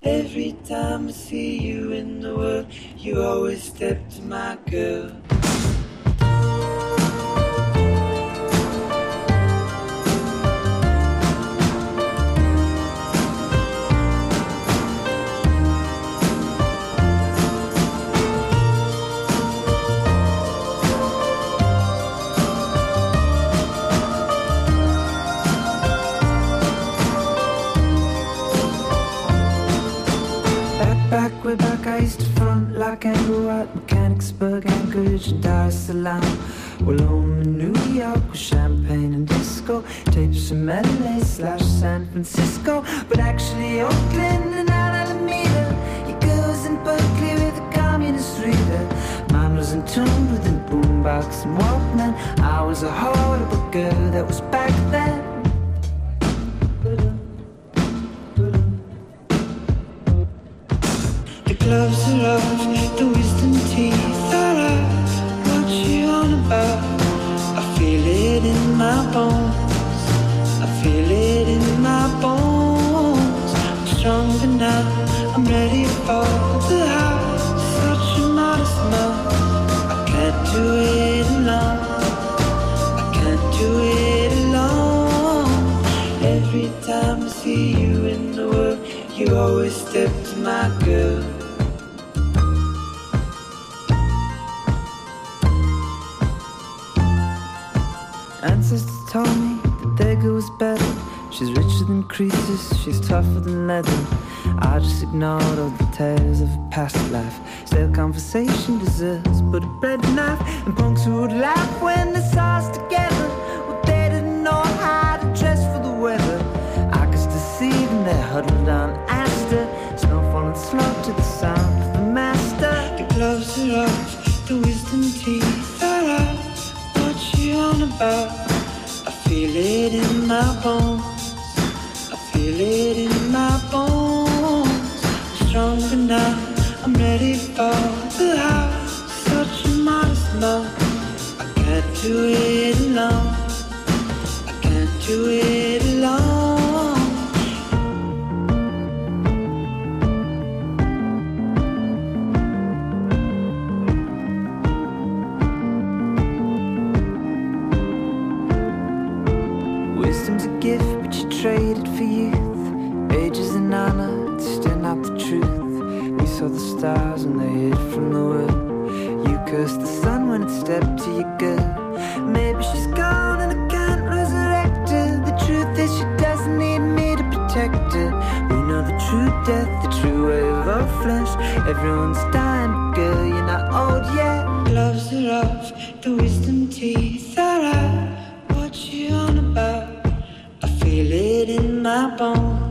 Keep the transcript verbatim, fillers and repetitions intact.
Every time I see you in the world, you always step to my girl. Back, way back, I used to front like Anglo at Mechanicsburg, Anchorage, and Dar es Salaam. Well, home in New York with champagne and disco, tapes from L A slash San Francisco, but actually Oakland and Alameda. Your girls in Berkeley with a communist reader. Mine was in tune with a boombox and Walkman. I was a horrible girl that was back then. Gloves are off, the wisdom teeth are out. What you on about? I feel it in my bones. I feel it in my bones. I'm stronger now, I'm ready for the house. Such a modest mouth. I can't do it alone. I can't do it alone. Every time I see you in the world, you always step to my girl. Ancestors told me that their girl was better. She's richer than Croesus, she's tougher than leather. I just ignored all the tales of a past life. Stale conversation deserves but a bread knife. And punks who would laugh when they saw us together. Well, they didn't know how to dress for the weather. I could still see them there huddled on Astor. Snow falling slow to the sound of the master. The gloves are off, the wisdom teeth are out. What you on about? I feel it in my bones. I feel it in my bones. I'm stronger now, I'm ready for the house. Such a modest mouth. I can't do it alone. I can't do it alone. Wisdom's a gift, but you traded for youth. Ages and honor, it's still not the truth. We saw the stars when they hid from the world. You cursed the sun when it stepped to your girl. Maybe she's gone and I can't resurrect her. The truth is she doesn't need me to protect her. We know the true death, the true way of our flesh. Everyone's dying, but girl, you're not old yet. Gloves are off, the wisdom teeth are out. What you on about? I feel it in my bones.